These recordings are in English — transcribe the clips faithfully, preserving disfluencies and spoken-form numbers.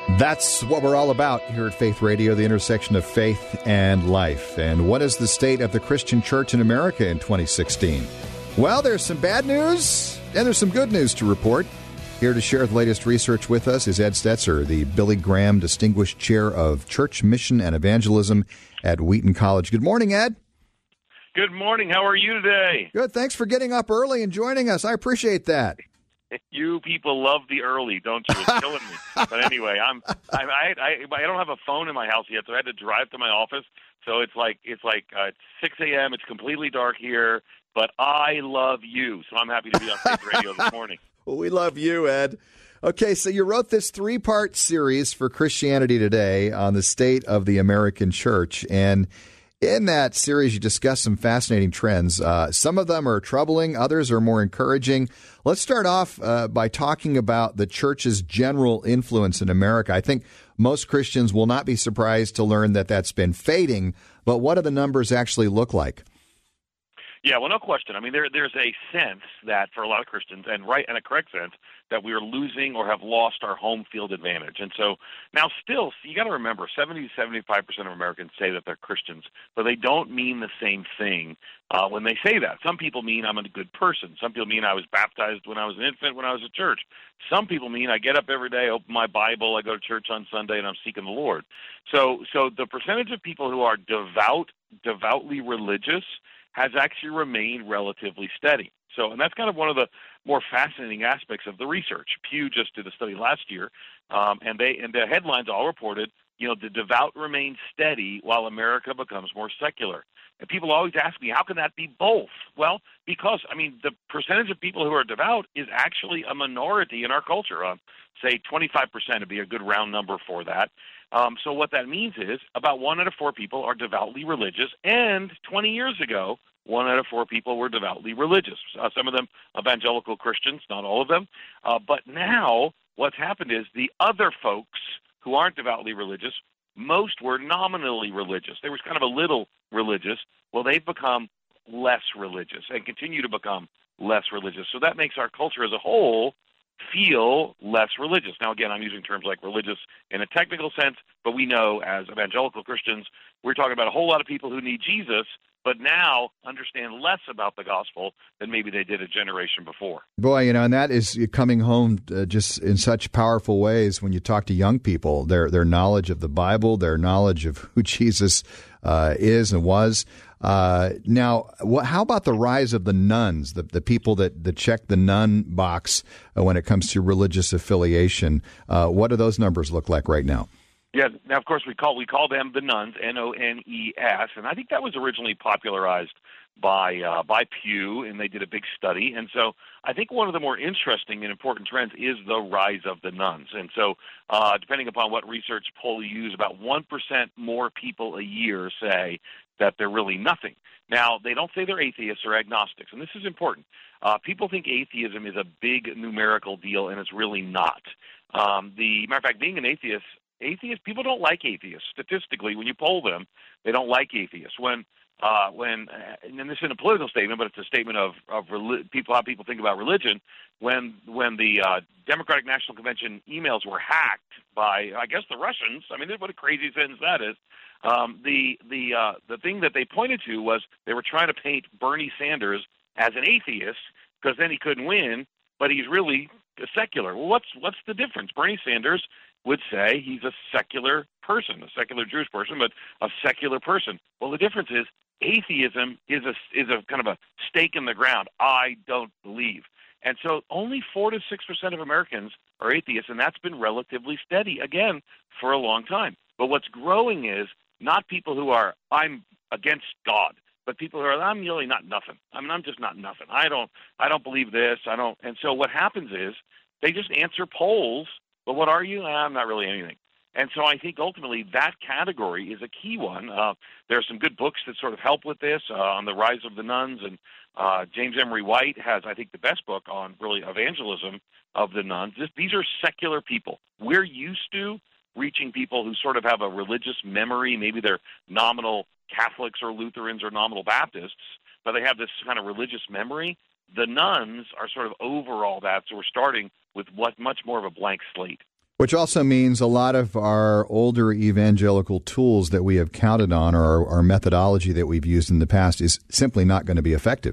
That's what we're all about here at Faith Radio, the intersection of faith and life. And what is the state of the Christian church in America in twenty sixteen? Well, there's some bad news and there's some good news to report. Here to share the latest research with us is Ed Stetzer, the Billy Graham Distinguished Chair of Church Mission and Evangelism at Wheaton College. Good morning, Ed. Good morning. How are you today? Good. Thanks for getting up early and joining us. I appreciate that. You people love the early, don't you? It's killing me. But anyway, I'm I, I I I don't have a phone in my house yet, so I had to drive to my office. So it's like it's like uh, six a.m. It's completely dark here, but I love you, so I'm happy to be on Faith Radio this morning. Well, we love you, Ed. Okay, so you wrote this three-part series for Christianity Today on the state of the American church, and in that series, you discuss some fascinating trends. Uh, some of them are troubling, others are more encouraging. Let's start off uh, by talking about the church's general influence in America. I think most Christians will not be surprised to learn that that's been fading, but what do the numbers actually look like? Yeah, well, no question. I mean, there, there's a sense that for a lot of Christians, and right, and a correct sense, that we are losing or have lost our home field advantage. And so now still, you got to remember, seventy to seventy-five percent of Americans say that they're Christians, but they don't mean the same thing uh, when they say that. Some people mean I'm a good person. Some people mean I was baptized when I was an infant, when I was at church. Some people mean I get up every day, open my Bible, I go to church on Sunday, and I'm seeking the Lord. So, so the percentage of people who are devout, devoutly religious has actually remained relatively steady. So, and that's kind of one of the more fascinating aspects of the research. Pew just did a study last year, um, and they and the headlines all reported, you know, the devout remains steady while America becomes more secular. And people always ask me, how can that be both? Well, because, I mean, the percentage of people who are devout is actually a minority in our culture. Um, say twenty-five percent would be a good round number for that. Um, so what that means is about one out of four people are devoutly religious, and twenty years ago, one out of four people were devoutly religious. Uh, some of them evangelical Christians, not all of them. Uh, but now what's happened is the other folks who aren't devoutly religious, most were nominally religious. They were kind of a little religious. Well, they've become less religious and continue to become less religious. So that makes our culture as a whole feel less religious. Now, again, I'm using terms like religious in a technical sense, but we know as evangelical Christians, we're talking about a whole lot of people who need Jesus, but now understand less about the gospel than maybe they did a generation before. Boy, you know, and that is coming home uh, just in such powerful ways when you talk to young people. Their their knowledge of the Bible, their knowledge of who Jesus uh, is and was. Uh, now, what, how about the rise of the nuns, the, the people that, that check the nun box uh, when it comes to religious affiliation? Uh, what do those numbers look like right now? Yeah, now, of course, we call we call them the nuns, N O N E S, and I think that was originally popularized by uh, by Pew, and they did a big study. And so I think one of the more interesting and important trends is the rise of the nuns. And so uh, depending upon what research poll you use, about one percent more people a year say that they're really nothing. Now, they don't say they're atheists or agnostics, and this is important. Uh, people think atheism is a big numerical deal, and it's really not. Um, the matter of fact, being an atheist, atheists, people don't like atheists. Statistically, when you poll them, they don't like atheists. When, uh, when, uh, and this isn't a political statement, but it's a statement of of reli- people how people think about religion. When when the uh, Democratic National Convention emails were hacked by, I guess, the Russians. I mean, what a crazy sentence that is. Um, the the uh, the thing that they pointed to was they were trying to paint Bernie Sanders as an atheist because then he couldn't win, but he's really a secular. Well, what's what's the difference? Bernie Sanders would say he's a secular person, a secular Jewish person, but a secular person. Well, the difference is atheism is a is a kind of a stake in the ground. I don't believe. And so only four to six percent of Americans are atheists, and that's been relatively steady, again, for a long time. But what's growing is not people who are, I'm against God, but people who are, I'm really not nothing. I mean, I'm just not nothing. I don't, I don't believe this. I don't. And so what happens is they just answer polls. But what are you? I'm not really anything. And so I think ultimately that category is a key one. Uh, there are some good books that sort of help with this uh, on the rise of the nuns. And uh, James Emery White has, I think, the best book on really evangelism of the nuns. This, these are secular people. We're used to reaching people who sort of have a religious memory. Maybe they're nominal Catholics or Lutherans or nominal Baptists, but they have this kind of religious memory. The nuns are sort of over all that, so we're starting with what much more of a blank slate. Which also means a lot of our older evangelical tools that we have counted on, or our, our methodology that we've used in the past, is simply not going to be effective.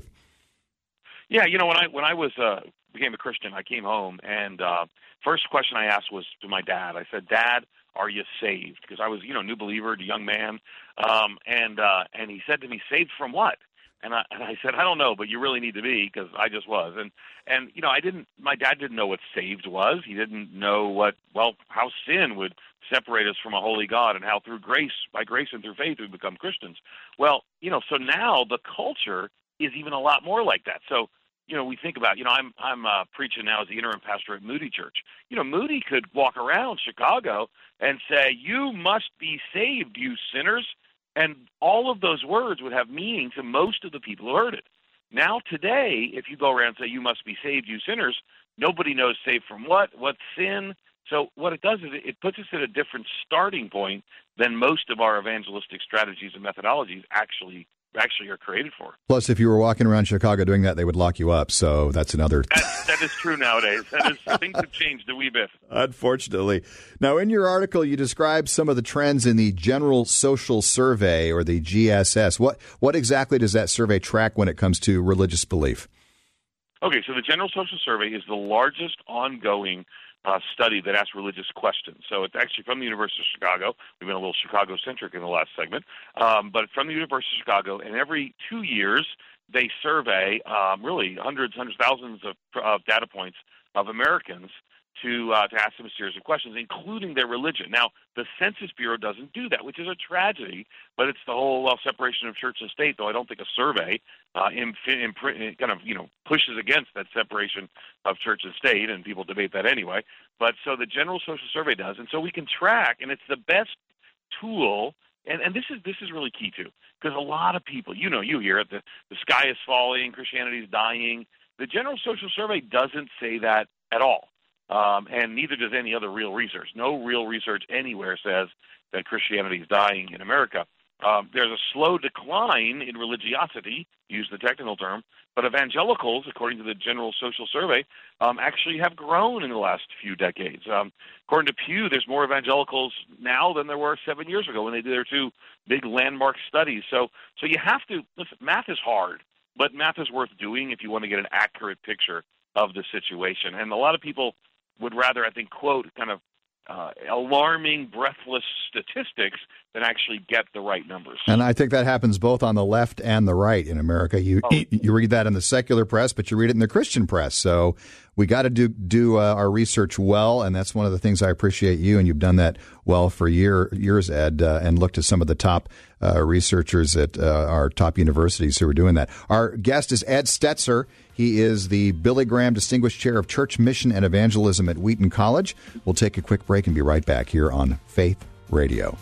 Yeah, you know, when I when I was uh, became a Christian, I came home, and uh, first question I asked was to my dad. I said, "Dad, are you saved?" Because I was, you know, new believer, a young man, um, and uh, and he said to me, "Saved from what?" And I, and I said, "I don't know, but you really need to be," because I just was. And, and you know, I didn't, my dad didn't know what saved was. He didn't know what, well, how sin would separate us from a holy God and how through grace, by grace and through faith, we become Christians. Well, you know, so now the culture is even a lot more like that. So, you know, we think about, you know, I'm I'm uh, preaching now as the interim pastor at Moody Church. You know, Moody could walk around Chicago and say, "You must be saved, you sinners." And all of those words would have meaning to most of the people who heard it. Now today, if you go around and say, "You must be saved, you sinners," nobody knows saved from what, what sin. So what it does is it puts us at a different starting point than most of our evangelistic strategies and methodologies actually actually are created for. Plus, if you were walking around Chicago doing that, they would lock you up. So that's another. That, that is true nowadays. That is, things have changed a wee bit. Unfortunately. Now, in your article, you describe some of the trends in the General Social Survey, or the G S S. What what exactly does that survey track when it comes to religious belief? Okay, so the General Social Survey is the largest ongoing Uh, study that asks religious questions. So it's actually from the University of Chicago. We've been a little Chicago-centric in the last segment, um, but from the University of Chicago, and every two years they survey um, really hundreds, hundreds, thousands of, of data points of Americans to uh, to ask them a series of questions, including their religion. Now, the Census Bureau doesn't do that, which is a tragedy, but it's the whole uh, separation of church and state, though I don't think a survey uh, in, in, in, kind of, you know, pushes against that separation of church and state, and people debate that anyway. But so the General Social Survey does, and so we can track, and it's the best tool, and, and this is this is really key, too, because a lot of people, you know, you hear it, the, the sky is falling, Christianity is dying. The General Social Survey doesn't say that at all. Um, and neither does any other real research. No real research anywhere says that Christianity is dying in America. Um, there's a slow decline in religiosity, use the technical term, but evangelicals, according to the General Social Survey, um, actually have grown in the last few decades. Um, according to Pew, there's more evangelicals now than there were seven years ago when they did their two big landmark studies. So, so you have to, listen, math is hard, but math is worth doing if you want to get an accurate picture of the situation. And a lot of people would rather, I think, quote kind of uh, alarming, breathless statistics than actually get the right numbers. And I think that happens both on the left and the right in America. You oh. you read that in the secular press, but you read it in the Christian press. So we got to do do uh, our research well, and that's one of the things I appreciate you, and you've done that well for year, years, Ed, uh, and looked at some of the top uh, researchers at uh, our top universities who are doing that. Our guest is Ed Stetzer. He is the Billy Graham Distinguished Chair of Church Mission and Evangelism at Wheaton College. We'll take a quick break and be right back here on Faith Radio.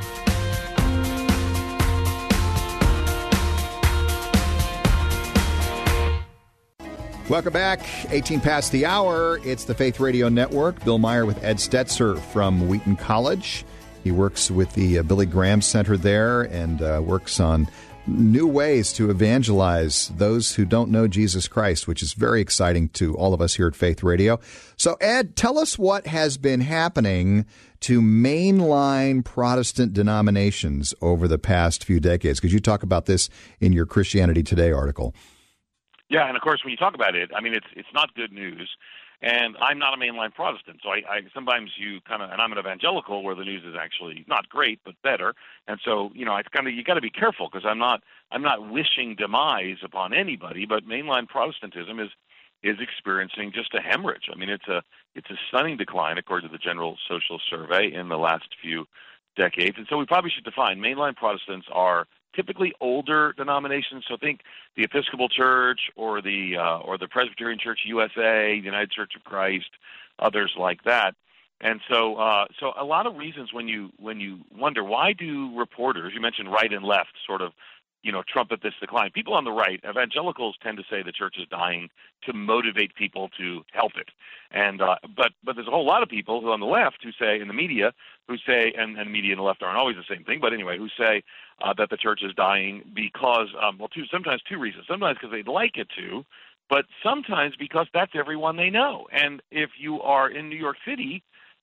Welcome back. eighteen past the hour. It's the Faith Radio Network. Bill Meyer with Ed Stetzer from Wheaton College. He works with the uh, Billy Graham Center there and uh, works on new ways to evangelize those who don't know Jesus Christ, which is very exciting to all of us here at Faith Radio. So, Ed, tell us what has been happening to mainline Protestant denominations over the past few decades. Could you talk about this in your Christianity Today article? Yeah, and of course, when you talk about it, I mean, it's it's not good news. And I'm not a mainline Protestant, so I, I sometimes you kind of, and I'm an evangelical where the news is actually not great but better. And so, you know, it's kind of you got to be careful because I'm not I'm not wishing demise upon anybody, but mainline Protestantism is is experiencing just a hemorrhage. I mean, it's a it's a stunning decline according to the General Social Survey in the last few decades. And so we probably should define mainline Protestants are typically older denominations. So think the Episcopal Church or the uh, or the Presbyterian Church U S A, the United Church of Christ, others like that. And so uh, so a lot of reasons when you when you wonder why do reporters, you mentioned right and left, sort of, you know, trumpet this decline. People on the right, evangelicals tend to say the church is dying to motivate people to help it. And uh, but but there's a whole lot of people who on the left who say in the media who say, and, and media and the left aren't always the same thing, but anyway, who say uh, that the church is dying because, um, well, two, sometimes two reasons. Sometimes because they'd like it to, but sometimes because that's everyone they know. And if you are in New York City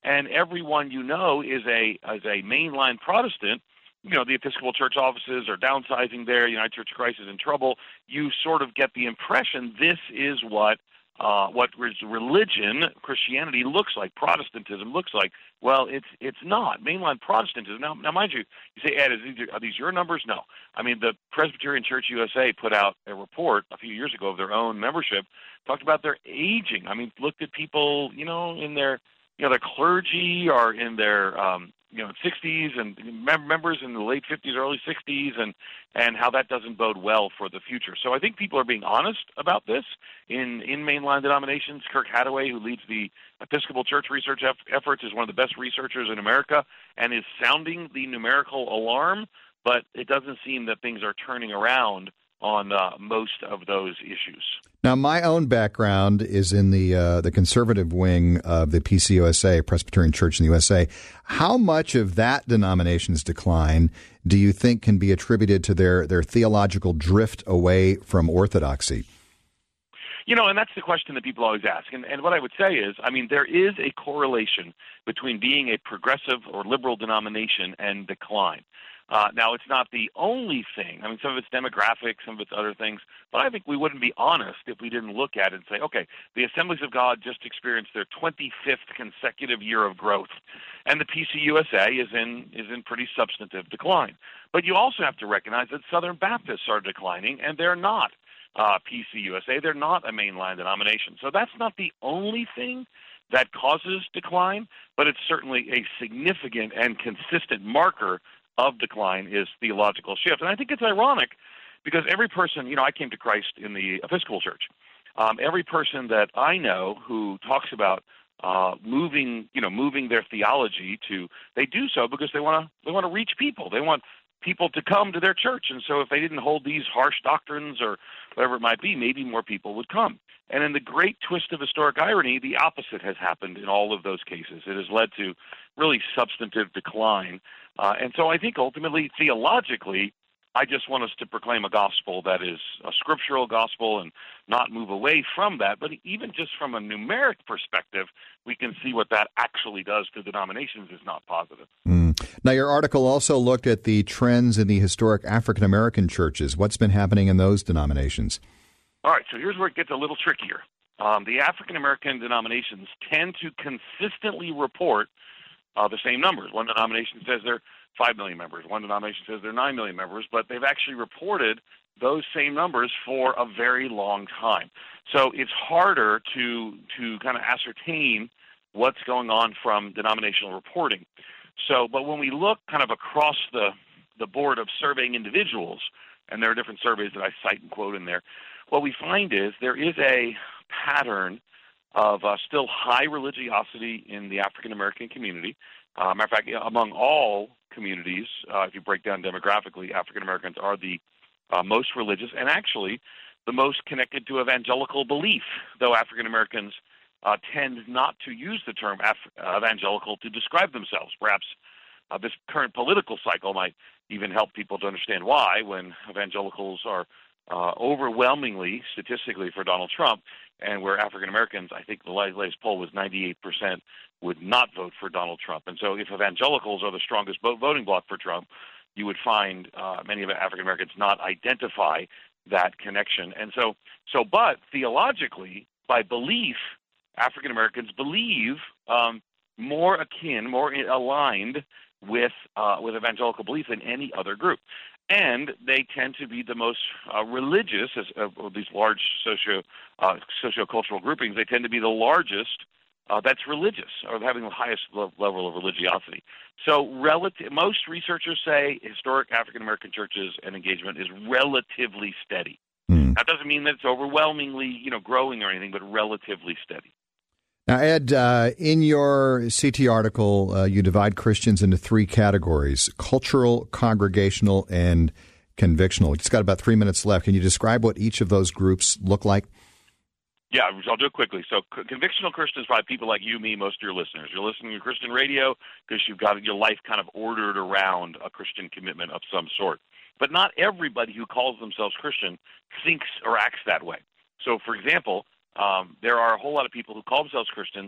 and everyone you know is a as a mainline Protestant, you know, the Episcopal Church offices are downsizing there, United Church of Christ is in trouble, you sort of get the impression this is what uh, what religion, Christianity looks like, Protestantism looks like. Well, it's it's not. Mainline Protestantism, now, now mind you, you say, Ed, is these, are these your numbers? No. I mean, the Presbyterian Church U S A put out a report a few years ago of their own membership, talked about their aging. I mean, looked at people, you know, in their, you know, their clergy or in their, um, you know, sixties and mem- members in the late fifties, early sixties, and and how that doesn't bode well for the future. So I think people are being honest about this in, in mainline denominations. Kirk Hathaway, who leads the Episcopal Church research eff- efforts, is one of the best researchers in America and is sounding the numerical alarm, but it doesn't seem that things are turning around on uh, most of those issues. Now, my own background is in the uh, the conservative wing of the P C U S A, Presbyterian Church in the U S A. How much of that denomination's decline do you think can be attributed to their, their theological drift away from orthodoxy? You know, and that's the question that people always ask. And, and what I would say is, I mean, there is a correlation between being a progressive or liberal denomination and decline. Uh, now, it's not the only thing. I mean, some of it's demographic, some of it's other things. But I think we wouldn't be honest if we didn't look at it and say, okay, the Assemblies of God just experienced their twenty-fifth consecutive year of growth, and the P C U S A is in is in pretty substantive decline. But you also have to recognize that Southern Baptists are declining, and they're not uh, P C U S A. They're not a mainline denomination. So that's not the only thing that causes decline, but it's certainly a significant and consistent marker of decline is theological shift. And I think it's ironic because every person, you know, I came to Christ in the Episcopal Church. Um, every person that I know who talks about uh, moving, you know, moving their theology to, they do so because they want to, they want to reach people. They want people to come to their church. And so if they didn't hold these harsh doctrines or whatever it might be, maybe more people would come. And in the great twist of historic irony, the opposite has happened in all of those cases. It has led to really substantive decline. Uh, and so I think ultimately, theologically, I just want us to proclaim a gospel that is a scriptural gospel and not move away from that. But even just from a numeric perspective, we can see what that actually does to denominations is not positive. Mm. Now, your article also looked at the trends in the historic African-American churches. What's been happening in those denominations? All right, so here's where it gets a little trickier. Um, the African-American denominations tend to consistently report uh, the same numbers. One denomination says they're five million members. One denomination says they're nine million members, but they've actually reported those same numbers for a very long time. So it's harder to to kind of ascertain what's going on from denominational reporting. So, but when we look kind of across the, the board of surveying individuals, and there are different surveys that I cite and quote in there, what we find is there is a pattern of uh, still high religiosity in the African-American community. Uh, matter of fact, among all communities, uh, if you break down demographically, African-Americans are the uh, most religious and actually the most connected to evangelical belief, though African-Americans uh, tend not to use the term Af- uh, evangelical to describe themselves. Perhaps uh, this current political cycle might even help people to understand why, when evangelicals are uh, overwhelmingly, statistically, for Donald Trump, and where African-Americans, I think the latest poll was ninety-eight percent, would not vote for Donald Trump. And so if evangelicals are the strongest voting bloc for Trump, you would find uh, many of African-Americans not identify that connection. And so, so, but theologically, by belief, African-Americans believe um, more akin, more aligned with uh, with evangelical belief than any other group. And they tend to be the most uh, religious as, uh, of these large socio uh, sociocultural groupings. They tend to be the largest uh, that's religious, or having the highest lo- level of religiosity. So, relative, most researchers say historic African-American churches and engagement is relatively steady. Mm. That doesn't mean that it's overwhelmingly, you know, growing or anything, but relatively steady. Now, Ed, uh, in your C T article, uh, you divide Christians into three categories: cultural, congregational, and convictional. We've just got about three minutes left. Can you describe what each of those groups look like? Yeah, I'll do it quickly. So convictional Christians, probably people like you, me, most of your listeners. You're listening to Christian radio because you've got your life kind of ordered around a Christian commitment of some sort. But not everybody who calls themselves Christian thinks or acts that way. So, for example, Um, there are a whole lot of people who call themselves Christians,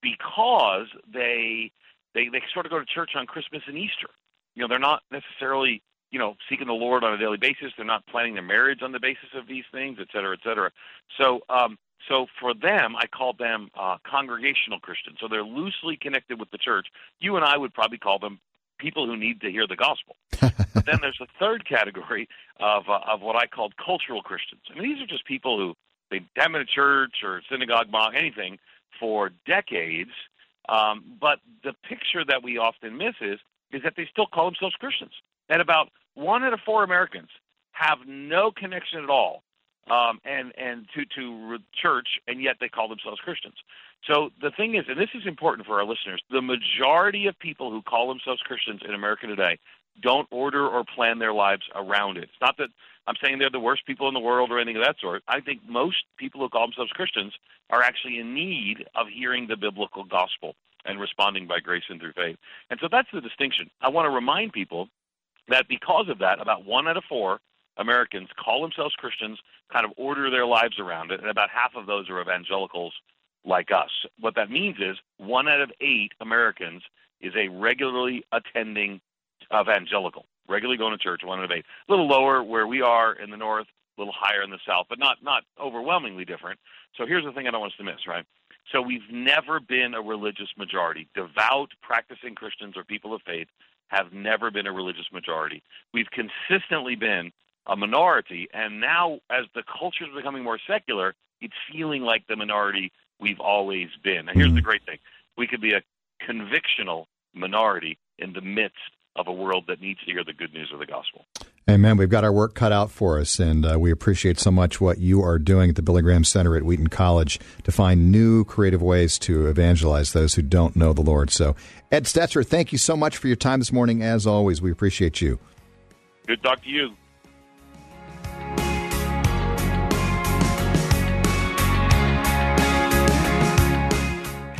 because they they they sort of go to church on Christmas and Easter. You know, they're not necessarily, you know, seeking the Lord on a daily basis. They're not planning their marriage on the basis of these things, et cetera, et cetera. So, um, so for them, I call them uh, congregational Christians. So they're loosely connected with the church. You and I would probably call them people who need to hear the gospel. But then there's a third category of uh, of what I called cultural Christians. I mean, these are just people who they haven't been to church or synagogue, mosque, anything for decades. Um, but the picture that we often miss is is that they still call themselves Christians. And about one out of four Americans have no connection at all um, and and to to church, and yet they call themselves Christians. So the thing is, and this is important for our listeners, the majority of people who call themselves Christians in America today don't order or plan their lives around it. It's not that I'm saying they're the worst people in the world or anything of that sort. I think most people who call themselves Christians are actually in need of hearing the biblical gospel and responding by grace and through faith. And so that's the distinction. I want to remind people that because of that, about one out of four Americans call themselves Christians, kind of order their lives around it, and about half of those are evangelicals like us. What that means is one out of eight Americans is a regularly attending evangelical, regularly going to church, one out of eight. A little lower where we are in the north, a little higher in the south, but not, not overwhelmingly different. So here's the thing I don't want us to miss, right? So we've never been a religious majority. Devout, practicing Christians or people of faith have never been a religious majority. We've consistently been a minority, and now as the culture is becoming more secular, it's feeling like the minority we've always been. And here's the great thing. We could be a convictional minority in the midst of a world that needs to hear the good news of the gospel. Amen. We've got our work cut out for us, and uh, we appreciate so much what you are doing at the Billy Graham Center at Wheaton College to find new creative ways to evangelize those who don't know the Lord. So, Ed Stetzer, thank you so much for your time this morning. As always, we appreciate you. Good to talk to you.